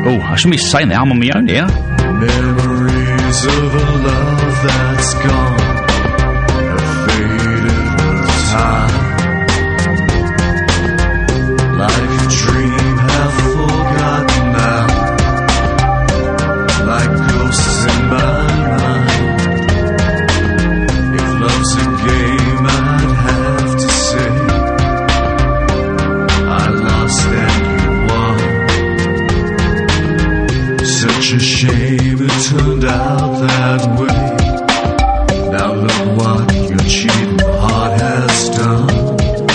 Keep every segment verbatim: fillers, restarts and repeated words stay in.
Oh, I shouldn't be saying that. I'm on my own here. Memories of a love that's gone, have faded with time. Like a dream, half forgotten now. Like ghosts in my mind. If love's a game, I'd have to say I lost and you won. Such a shame it turned out that way. Now look what your cheating heart has done.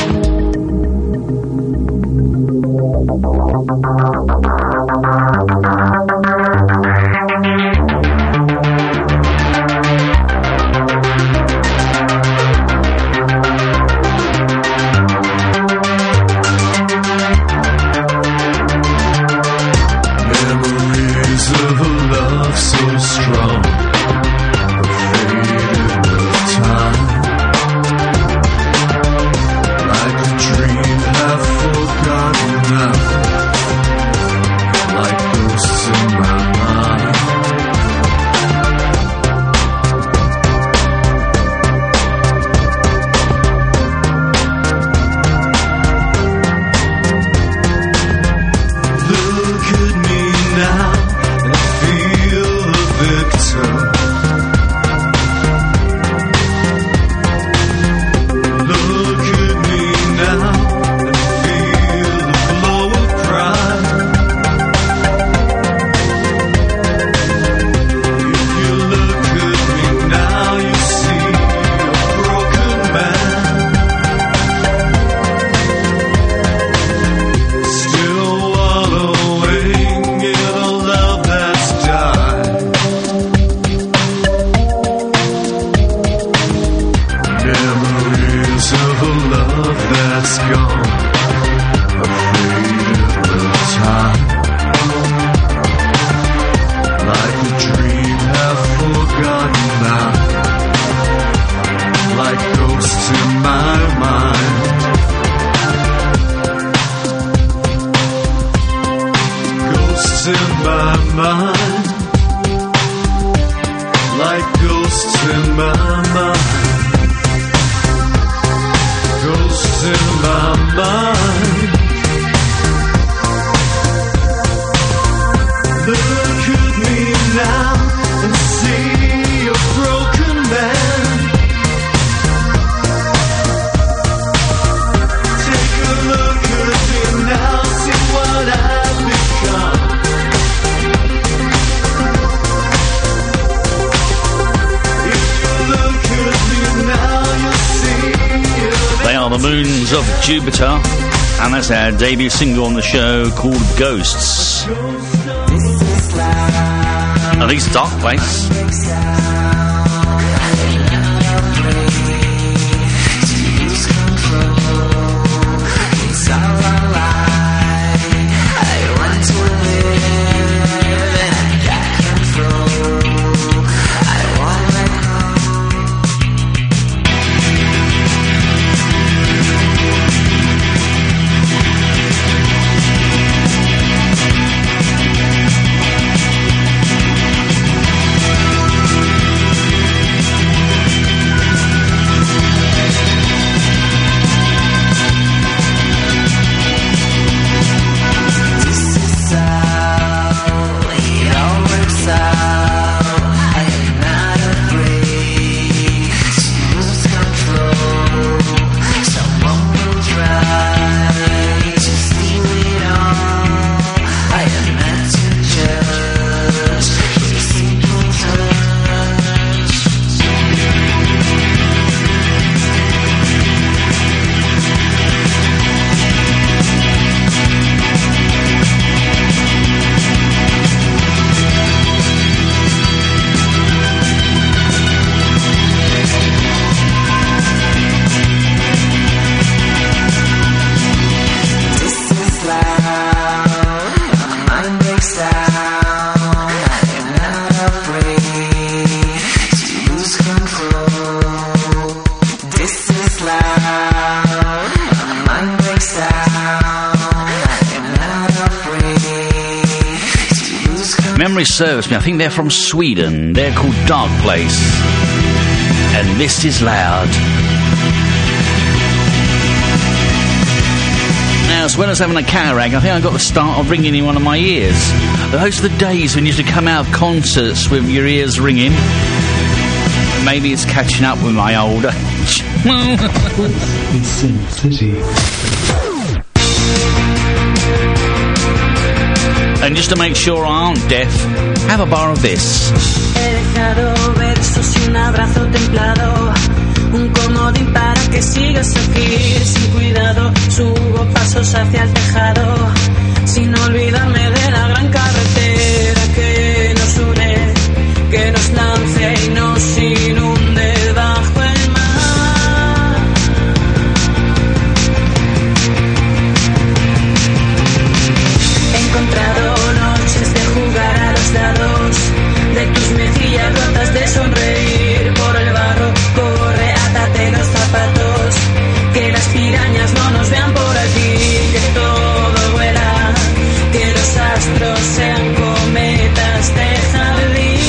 Jupiter, and that's our debut single on the show called Ghosts. At least Dark Place. We'll be right back. memory serves me, I think they're from Sweden. They're called Dark Place. And this is loud. Now, as well as having a cataract, I think I got the start of ringing in one of my ears. Those are the days when you used to come out of concerts with your ears ringing. Maybe it's catching up with my old age. It's Sin City. And just to make sure I aren't deaf, have a bar of this. He dejado versos y un abrazo templado, un comodín para que sigas aquí sin cuidado. Subo pasos hacia el tejado, sin olvidarme de la gran carretera que nos une, que nos lance y nos inunde bajo el mar. He encontrado noches de jugar a los dados, de tus mejillas rotas de sonreír por el barro. Corre, átate los zapatos, que las pirañas no nos vean por aquí, que todo vuela, que los astros sean cometas de jardín.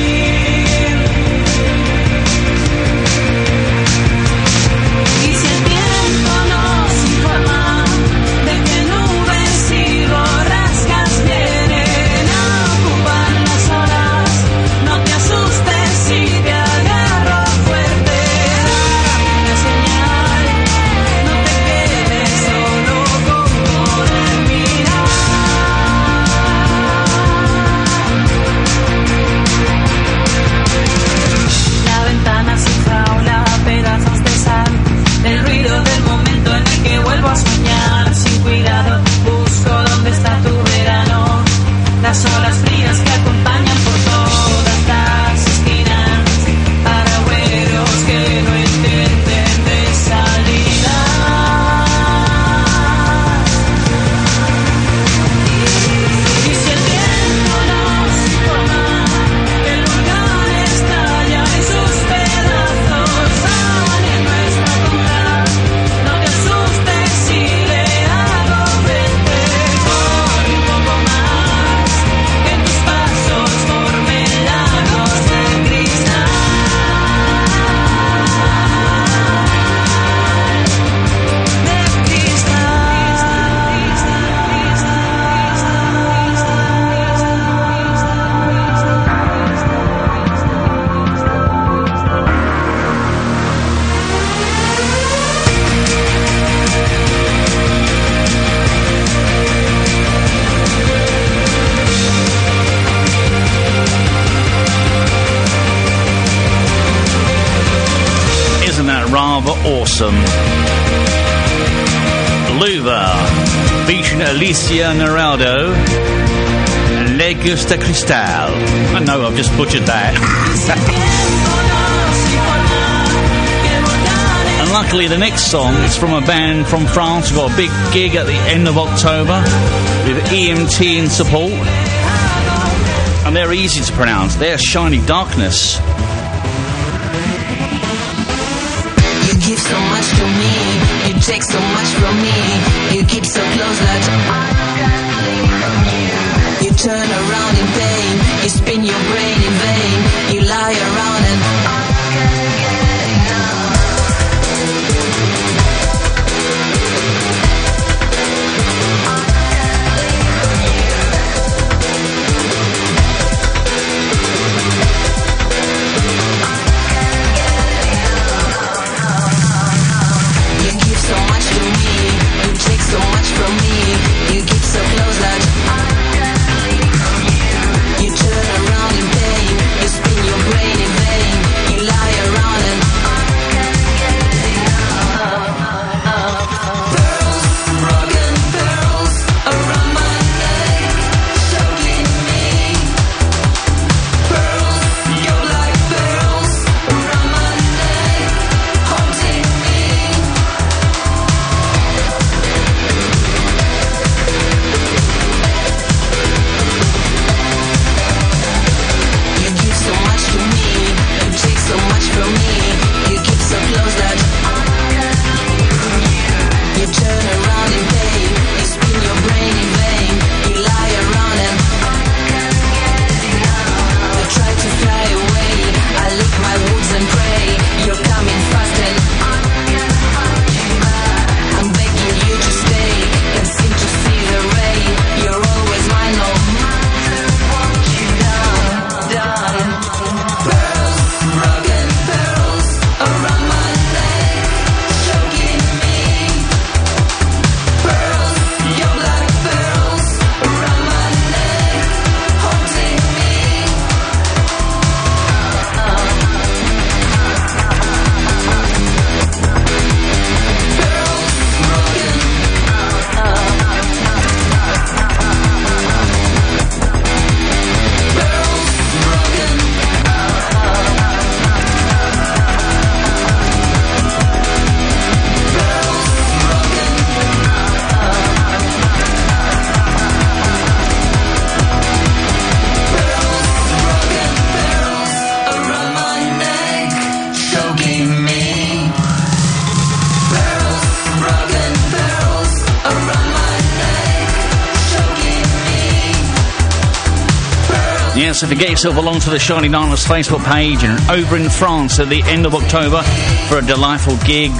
Y si el tiempo nos informa de que nubes y borrascas vienen a ocupar las olas, no te asustes si te agarro fuerte. Dame una señal, no te quedes solo con poder mirar. La ventana sin jaula, pedazos de sal, el ruido del momento en el que vuelvo a soñar. Sin cuidado busco dónde está tu verano, las olas frías que acompañan por todas las esquinas, paragüeros que no entienden de salida. Y si el tiempo nos informa que el volcán estalla y sus pedazos van en nuestra contra, no te asustes si le hago frente. Corre un poco más, que tus pasos formen lagos de cristal. De Isn't that rather awesome? Luva, featuring Alicia Neraldo, Le Gusta Cristal. I know I've just butchered that. And luckily the next song is from a band from France who've got a big gig at the end of October with E M T in support. And they're easy to pronounce. They're Shiny Darkness. You give so much to me, you take so much from me, you keep so close that you turn around in pain, you spin your brain in vain, you lie around and you give so much to me, you take so much from me, you keep so close that Yes, if you get yourself along to the Shiny Nightless Facebook page and over in France at the end of October for a delightful gig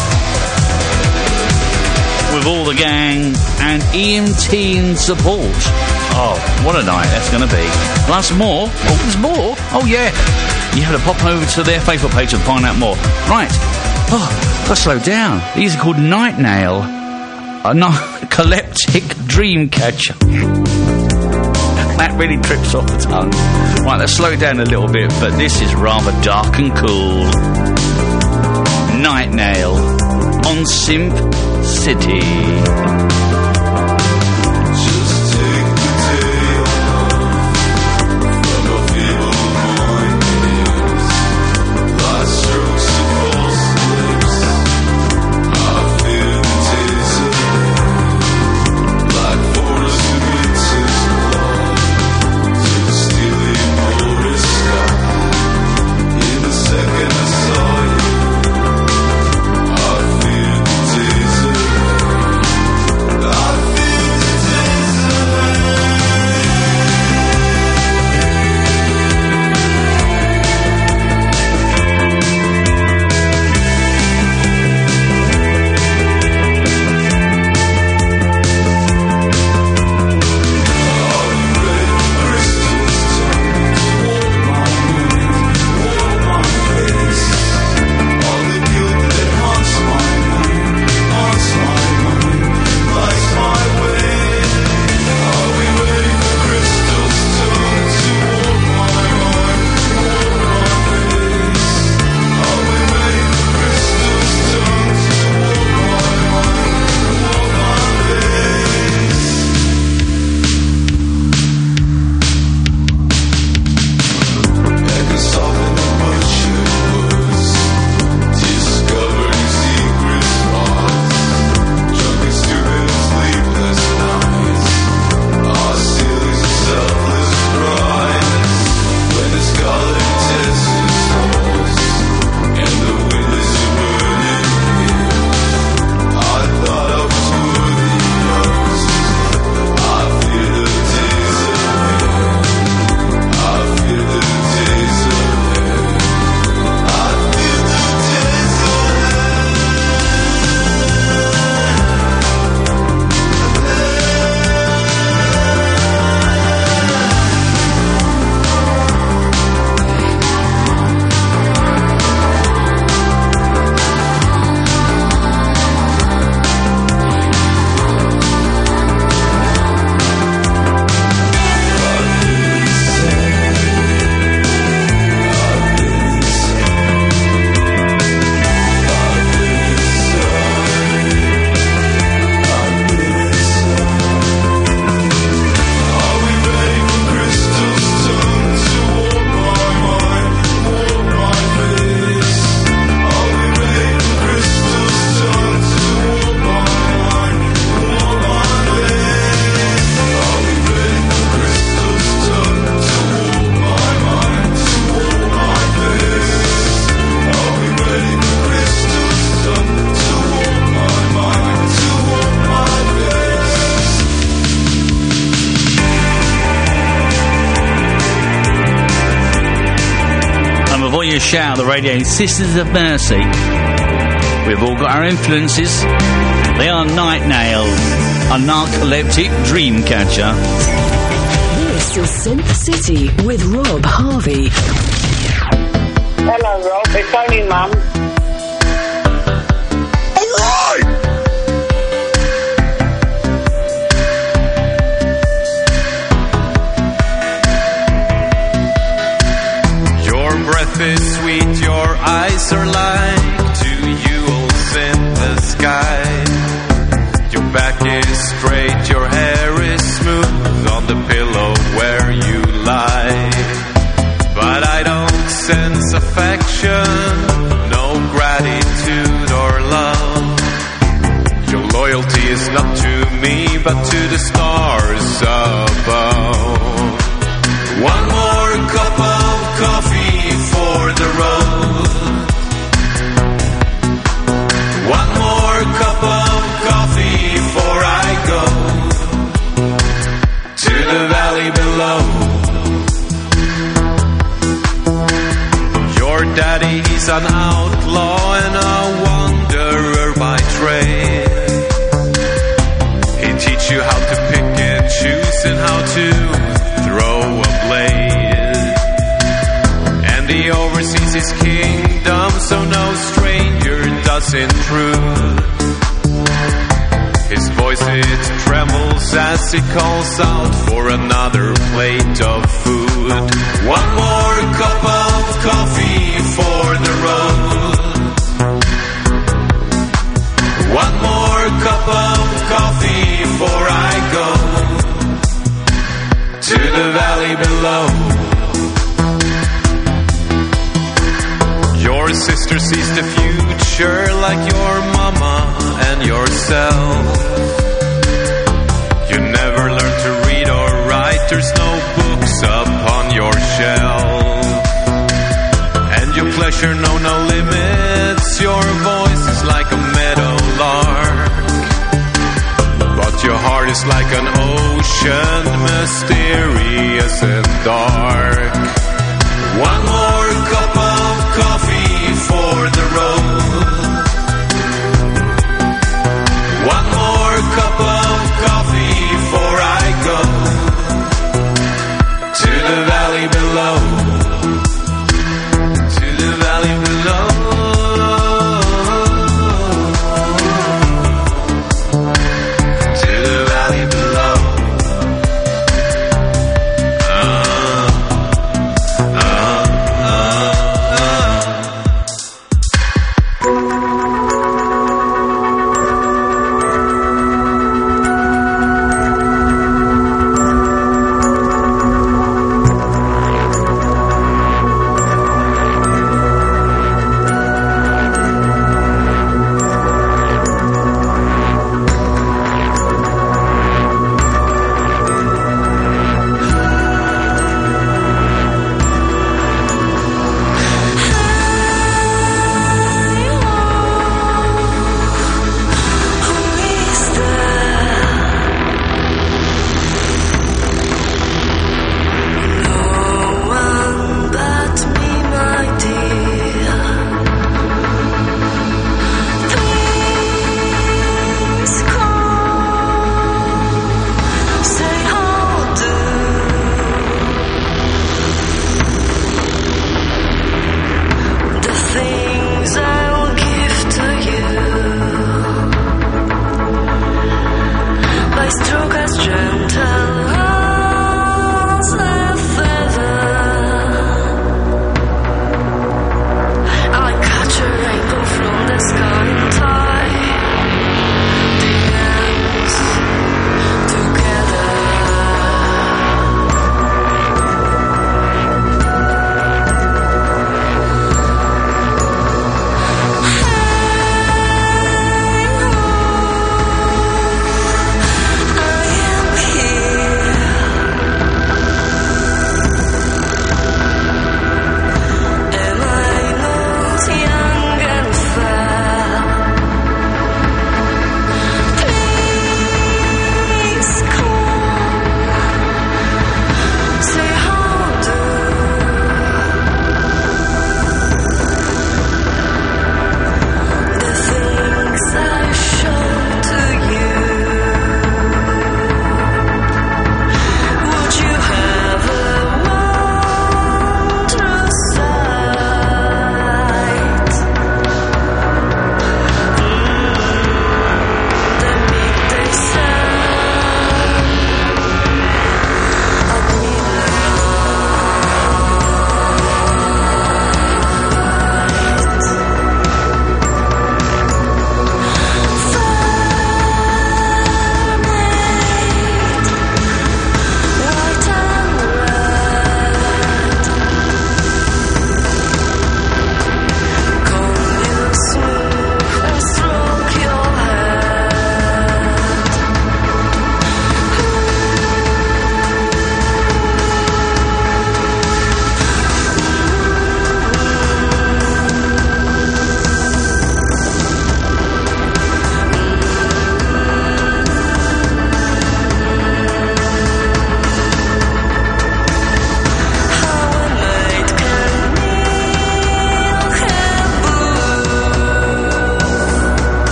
with all the gang and E M T in support. Oh, what a night that's going to be. Plus more. Oh, there's more. Oh, yeah. You have to pop over to their Facebook page and find out more. Right. Oh, got to slow down. These are called Night Nail. A narcoleptic dream catcher. That really trips off the tongue. Right, let's slow it down a little bit, but this is rather dark and cool. Night Nail on Simp City. Shout the radio Sisters of Mercy. We've all got our influences. They are Night Nail, a narcoleptic dream catcher. This is Synth City with Rob Harvey. Hello, Rob. It's only Mum. Is sweet, your eyes are like two jewels in the sky. Your back is straight, your hair is smooth on the pillow where you lie. But I don't sense affection, no gratitude or love. Your loyalty is not to me, but to the stars above. One more cup of coffee for the road. One more cup of coffee before I go to the valley below. he's an outlaw and a wanderer by trade. He teach you how to pick and choose and how to throw a blade. And he oversees his kingdom, so no stranger does intrude. His voice it trembles as he calls out for another plate of food. One more cup of coffee for the road. One more cup of coffee before I go to the valley below. Your sister sees the future like your mama and yourself. You never learn to read or write, there's no books upon your shelf. And your pleasure know no limits, your voice is like a meadow lark. But your heart is like an ocean, mysterious and dark. One more cup of coffee for the road. One more cup of coffee before I go to the valley below. To the valley below. To the valley below. Uh, uh, uh.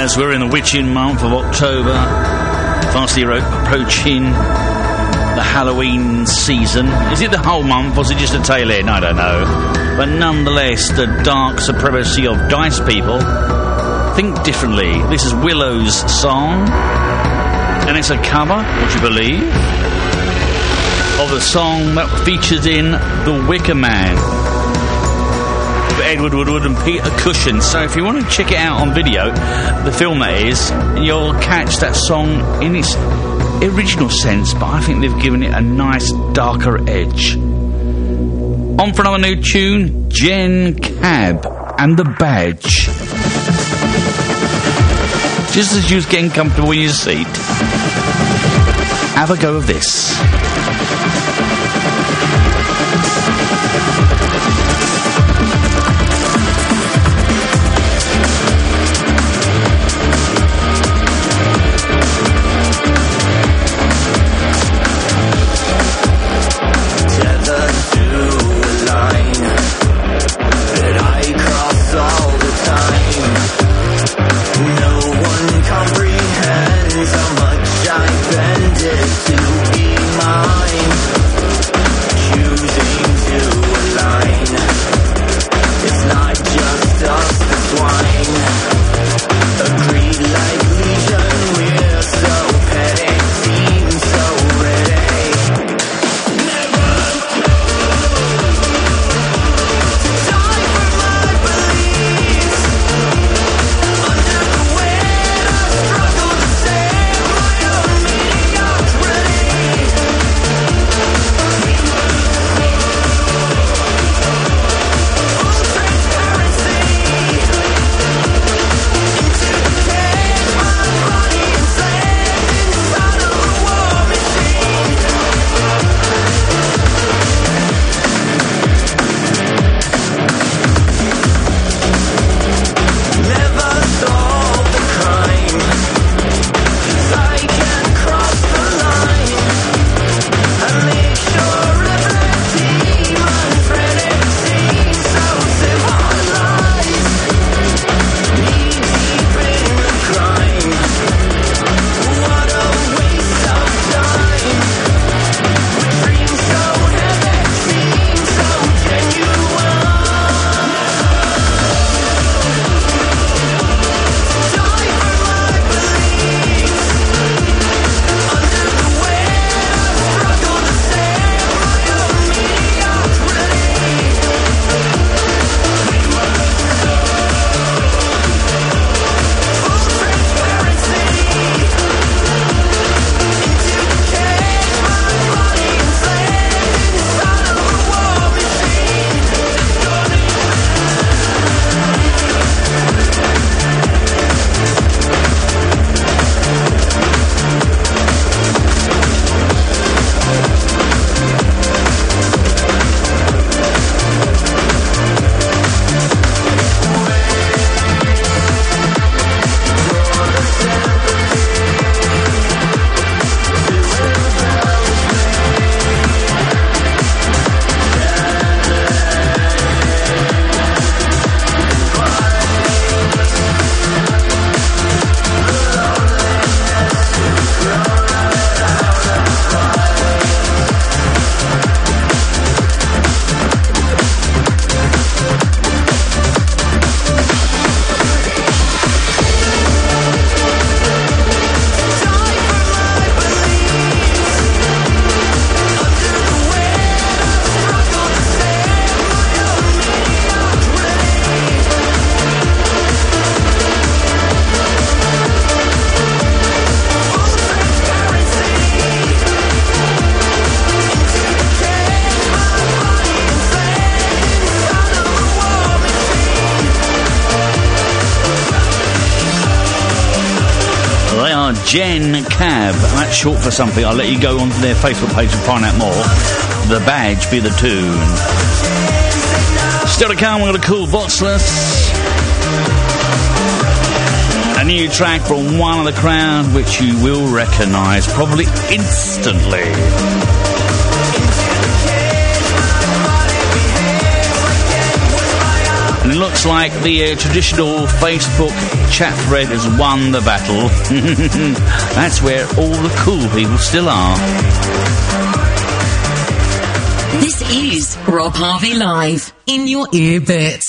As we're in the witching month of October, fastly ro- approaching the Halloween season. Is it the whole month, or is it just a tail end? I don't know. But nonetheless, the dark supremacy of Dice People. Think differently. This is Willow's song, and it's a cover, would you believe, of a song that featured in The Wicker Man, with Edward Woodward and Peter Cushing. So if you want to check it out on video, the film that is, you'll catch that song in its original sense, but I think they've given it a nice darker edge. On for another new tune, Jen Cab and The Badge. Just as you was getting comfortable in your seat, have a go of this. Jen Cab, and that's short for something. I'll let you go onto their Facebook page and find out more. The Badge be the tune. Still to come, we're going to cool Botsless. A new track from one of the crowd, which you will recognise probably instantly. And And it looks like the uh, traditional Facebook chat thread has won the battle. That's where all the cool people still are. This is Rob Harvey Live in your earbits.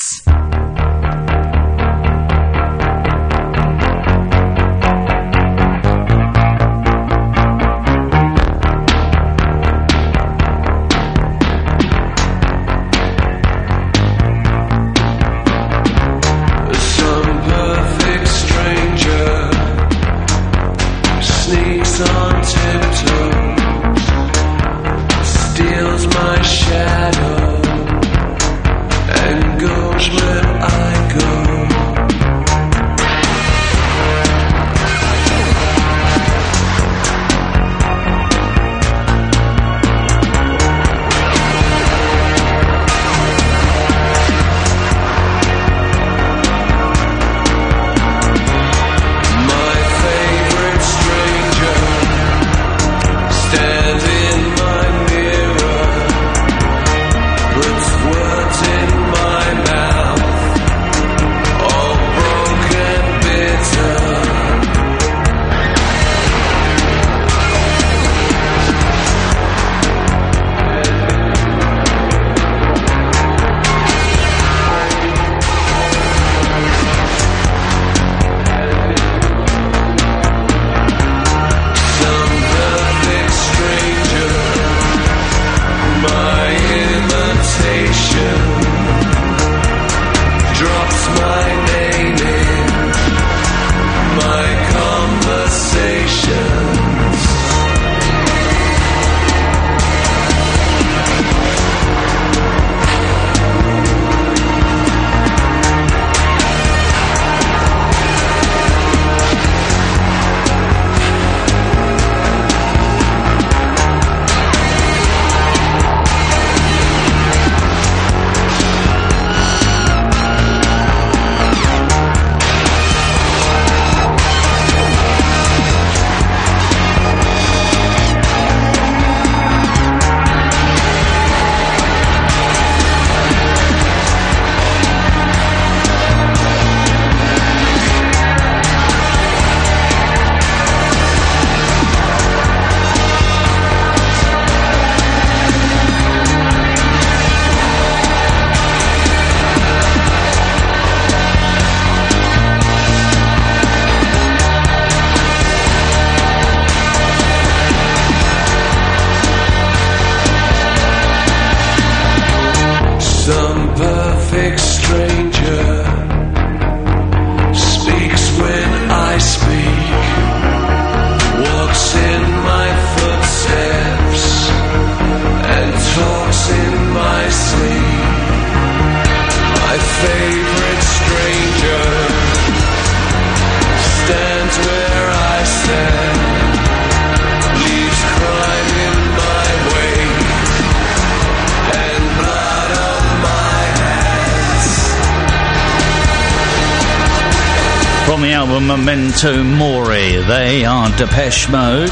From the album Memento Mori, they are Depeche Mode.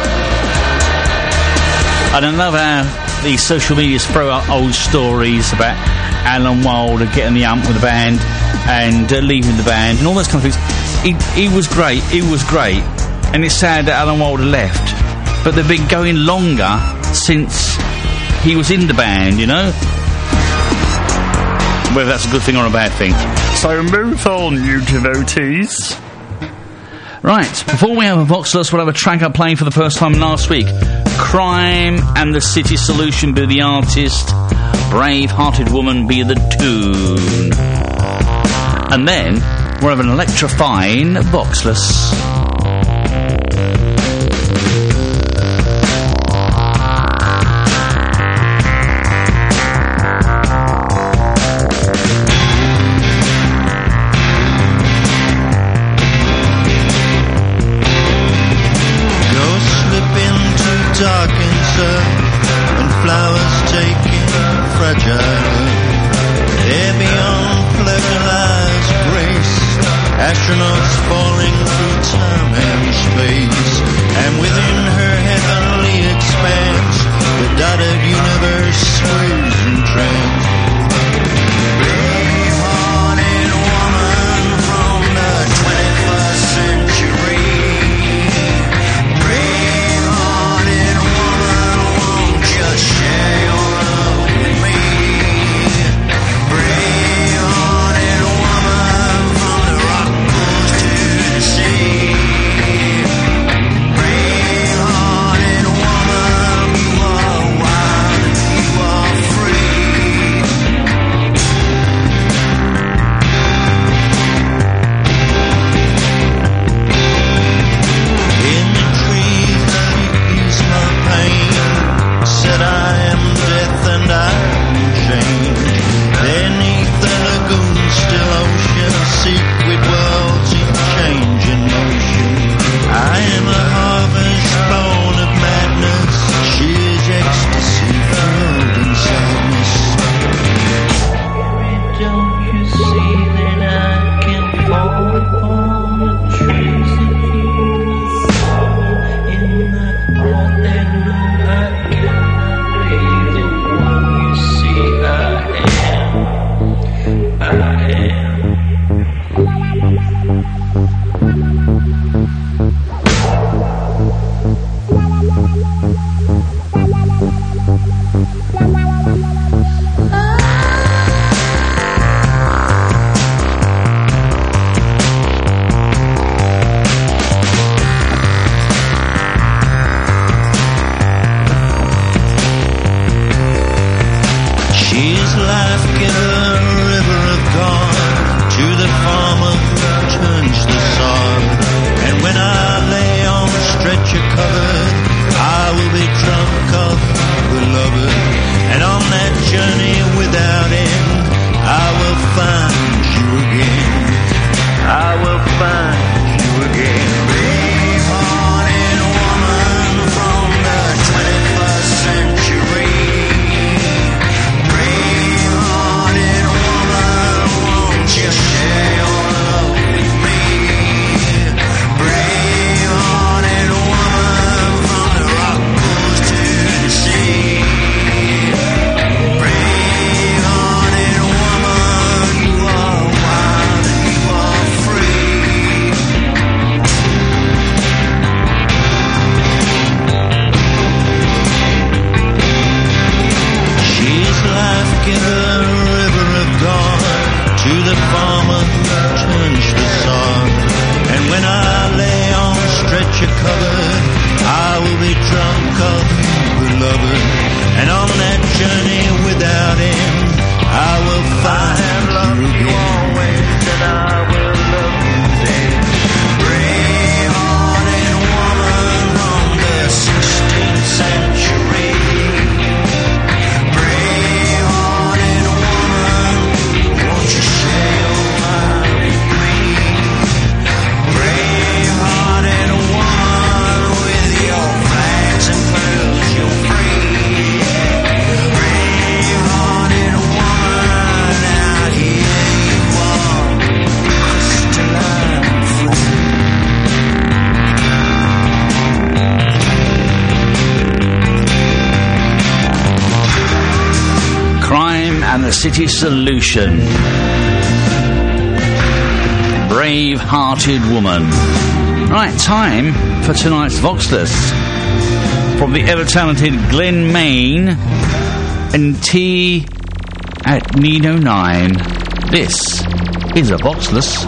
And I love how these social medias throw out old stories about Alan Wilder getting the ump with the band and uh, leaving the band and all those kind of things. He, he was great, he was great. And it's sad that Alan Wilder left. But they've been going longer since he was in the band, you know? Whether that's a good thing or a bad thing. So move on, you devotees. Right, before we have a Voxless, we'll have a track up playing for the first time last week. Crime and the City Solution be the artist, Brave-Hearted Woman be the tune. And then we'll have an electrifying Voxless. Universe sways in trance. Brave heart. Inner City Solution. Brave-hearted woman. Right, time for tonight's Voxless. From the ever-talented Glenn Main and T at Nino nine. This is a Voxless.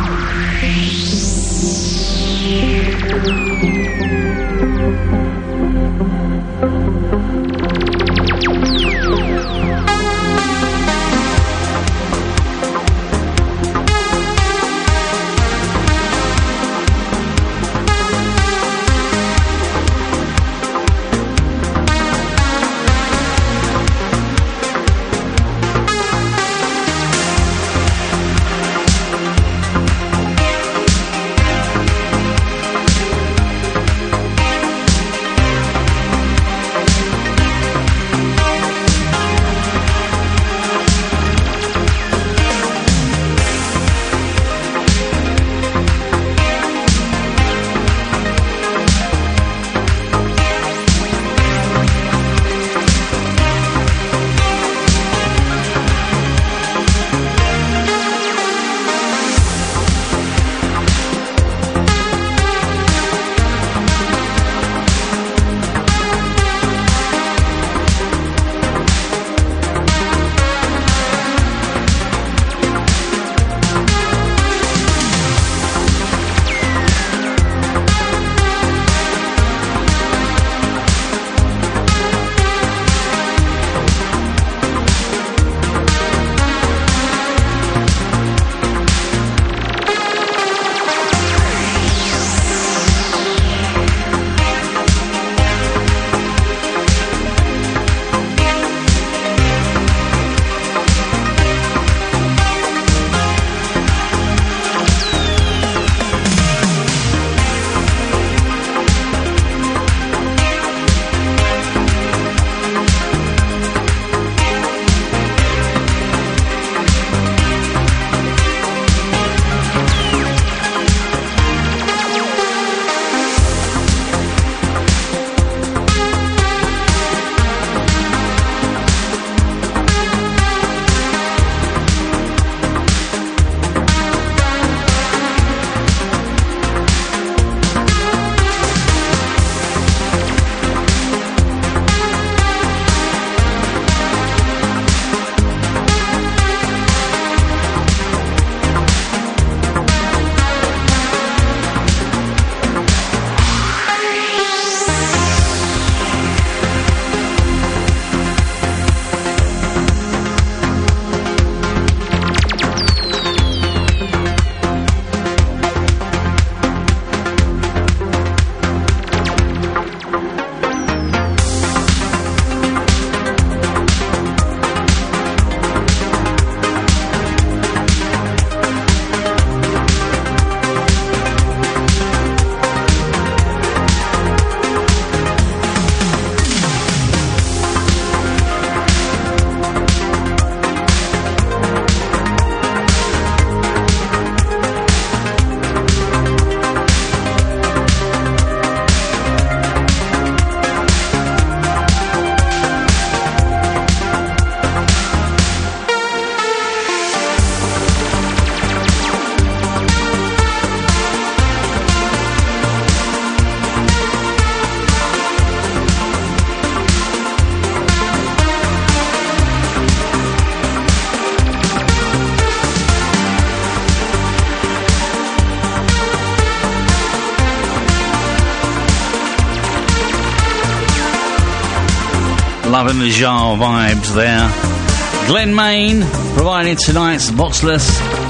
Loving the Jar vibes there. Glenn Main providing tonight's Voxless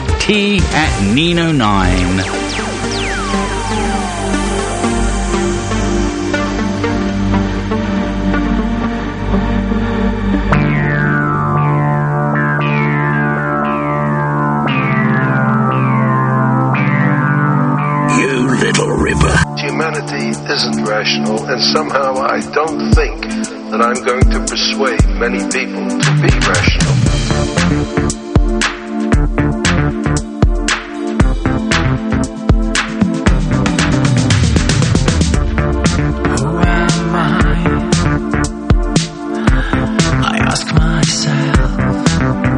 T at Nino nine. Humanity isn't rational, and somehow I don't think that I'm going to persuade many people to be rational. Who am I? I ask myself.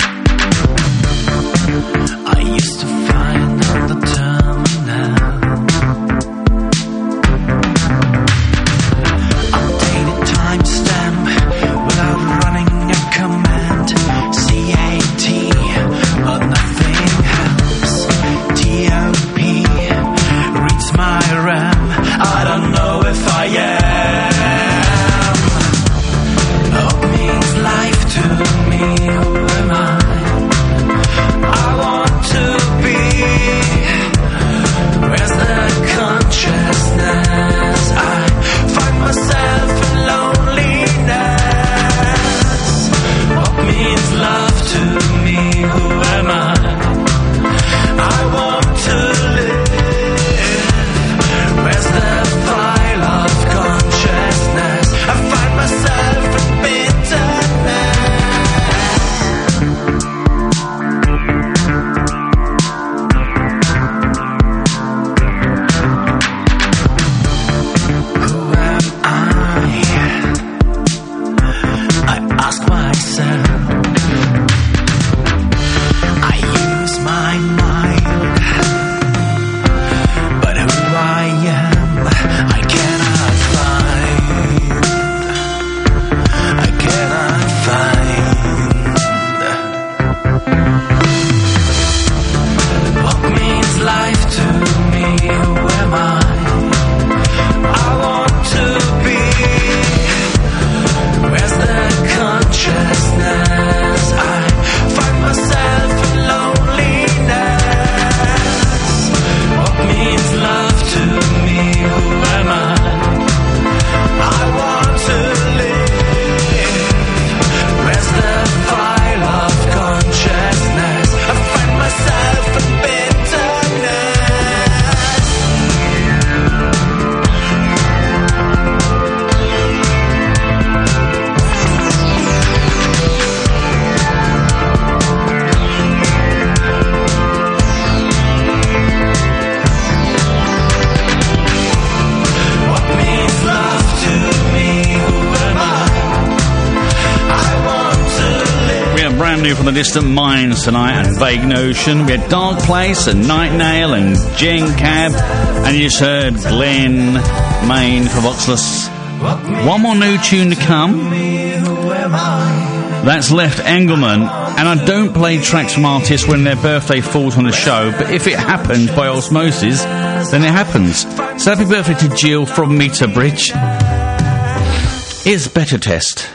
brand new from the Distant Minds tonight, and Vague Notion. We had Dark Place and Night Nail and Gen Cab, and you just heard Glenn Main for Voxless. One more new tune to come. That's Left Engelman, and I don't play tracks from artists when their birthday falls on the show, but if it happens by osmosis, then it happens. So happy birthday to Jill from Meter Bridge. Here's Better Test.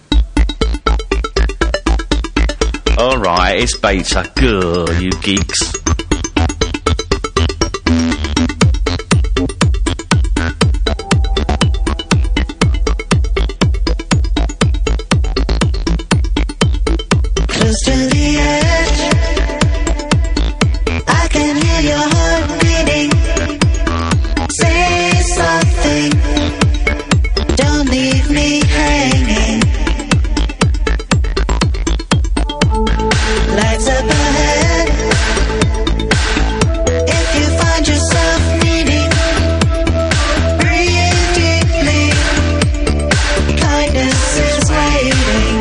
Alright, it's Beta. Good, you geeks. Close to the edge, I can hear your heart beating. Say something, don't leave me hanging. Lights up ahead, if you find yourself needing, breathe deeply, kindness is waiting.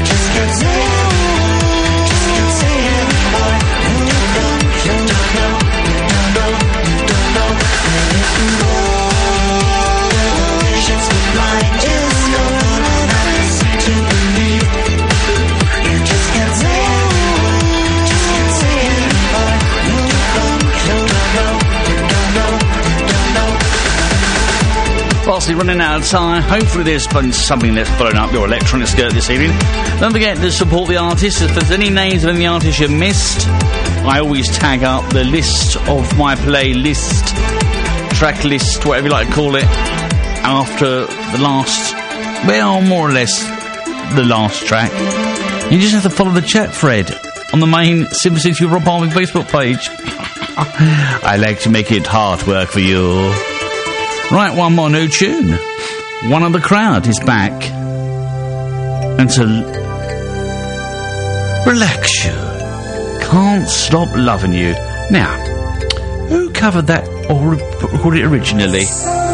Just can't say anymore. You don't know, you don't know. fastly running out of time. Hopefully there's been something that's blown up your electronic skirt this evening. Don't forget to support the artists. If there's any names of any artists you missed, I always tag up the list of my playlist, track list, whatever you like to call it, after the last, well, more or less the last track. You just have to follow the chat thread on the main Simple City Rob Harvey Facebook page. I like to make it hard work for you. Right, one more new tune. One of the Crowd is back. And to relax you, Can't Stop Loving You. Now, who covered that or recorded it originally?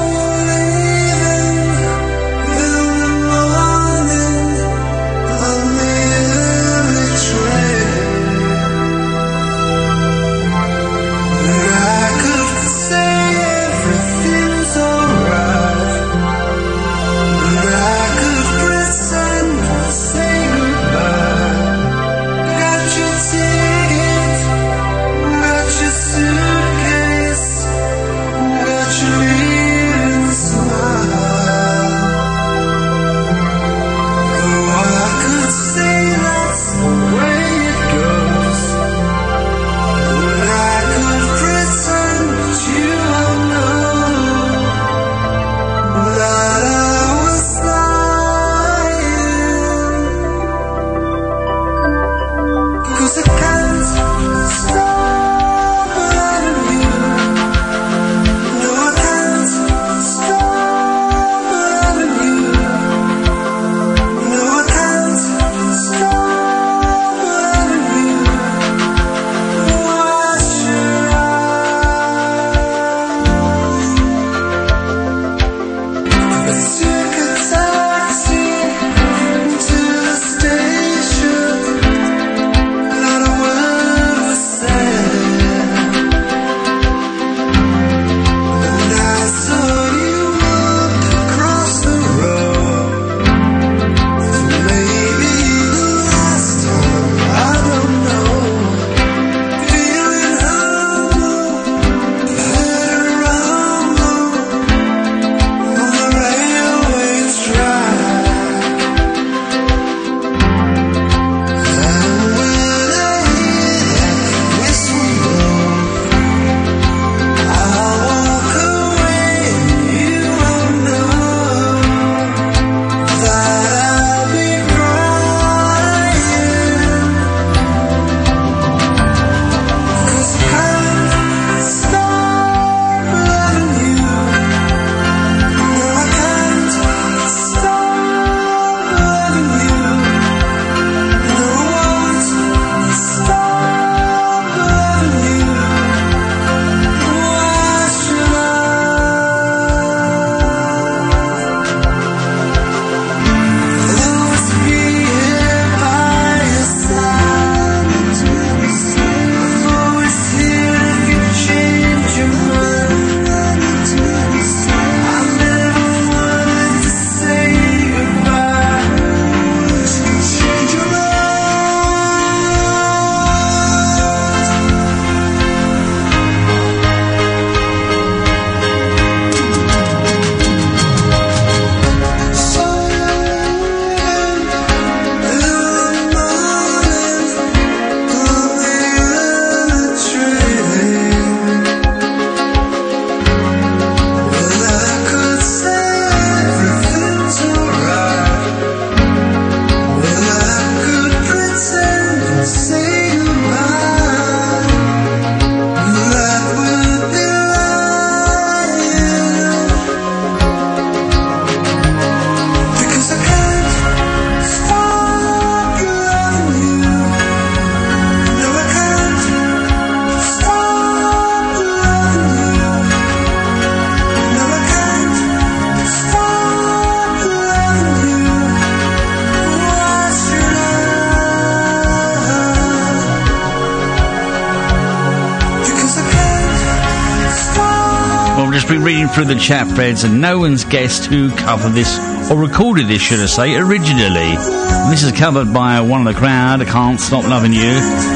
Been reading through the chat threads and no one's guessed who covered this, or recorded this should I say, originally. And this is covered by One of the Crowd, I Can't Stop Loving You.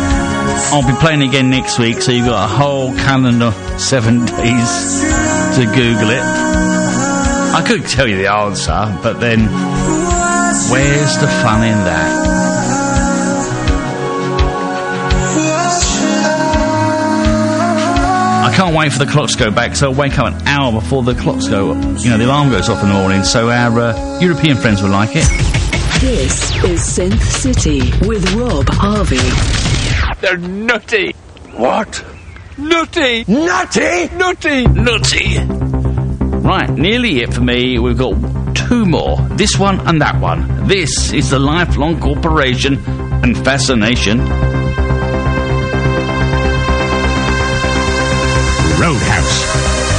I'll be playing again next week, so you've got a whole calendar, seven days to Google it. I could tell you the answer, but then where's the fun in that? I can't wait for the clocks to go back, so I'll wake up an hour before the clocks go, you know, the alarm goes off in the morning, so our uh, European friends will like it. This is Synth City with Rob Harvey. They're nutty. What? Nutty. Nutty? Nutty. Nutty. Right, nearly it for me. We've got two more. This one and that one. This is the Lifelong Corporation and Fascination. Roadhouse.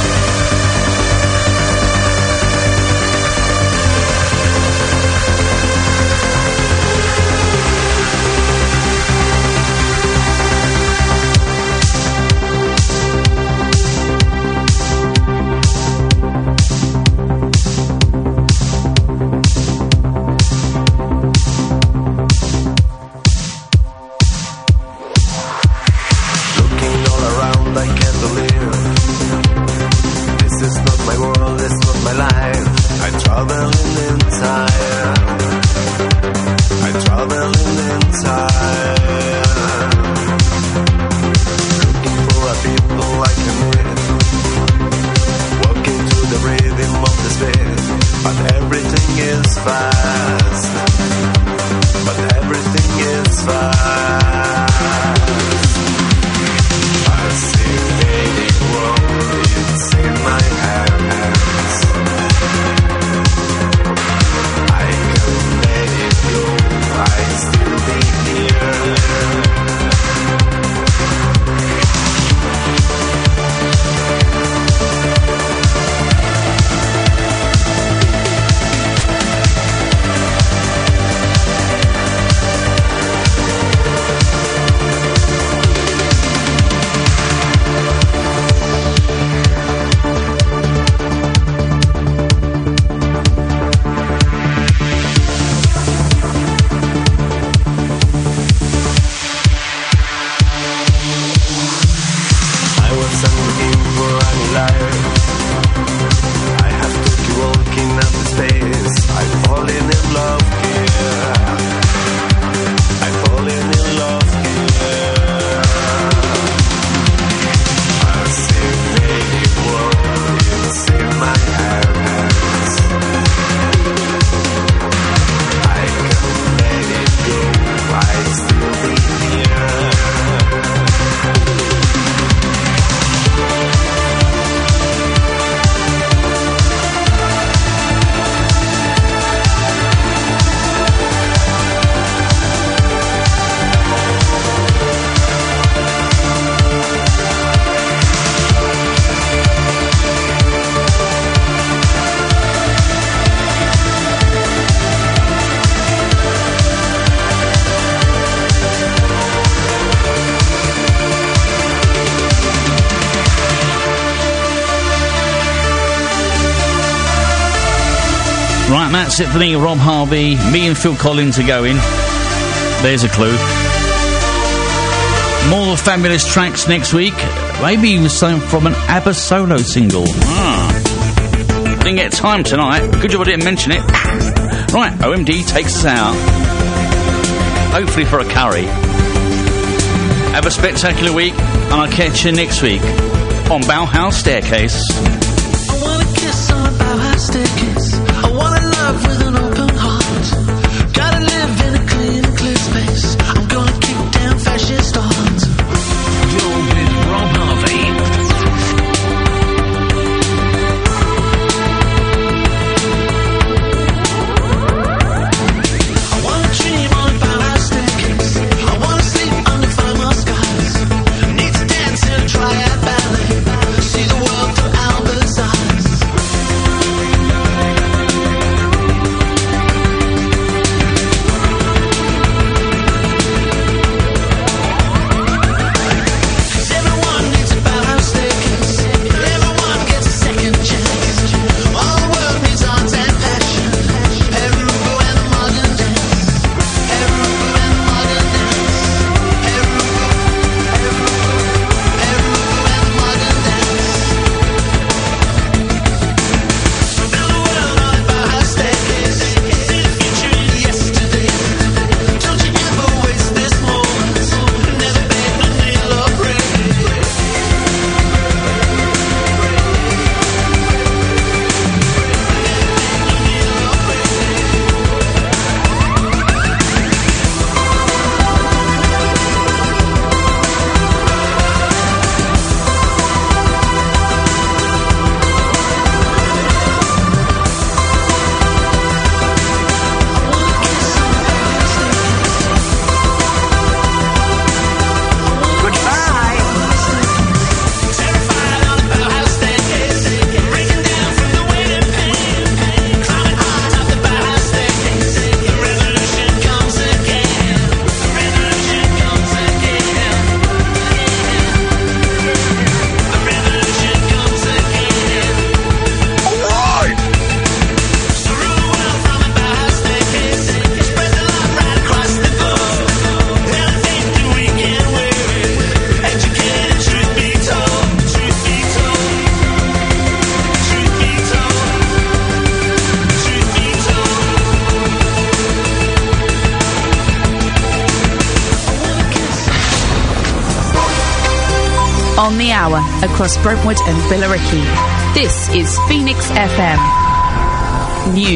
Right, that's it for me, Rob Harvey. Me and Phil Collins are going. There's a clue. More fabulous tracks next week. Maybe even something from an ABBA solo single. Ah. Didn't get time tonight. Good job I didn't mention it. Right, O M D takes us out. Hopefully for a curry. Have a spectacular week, and I'll catch you next week on Bauhaus Staircase. I wanna kiss on a Bauhaus staircase. I wanna love with an open heart. Gotta live in a clean and clear space. I'm gonna kick down fascist odds. You're with Rob Harvey. I wanna dream on a Bauhaus staircase. I wanna sleep under thermal skies. Need to dance in a triad ballet. See the world through Albert's eyes. on the hour across Brentwood and Billericay. This is Phoenix F M. News.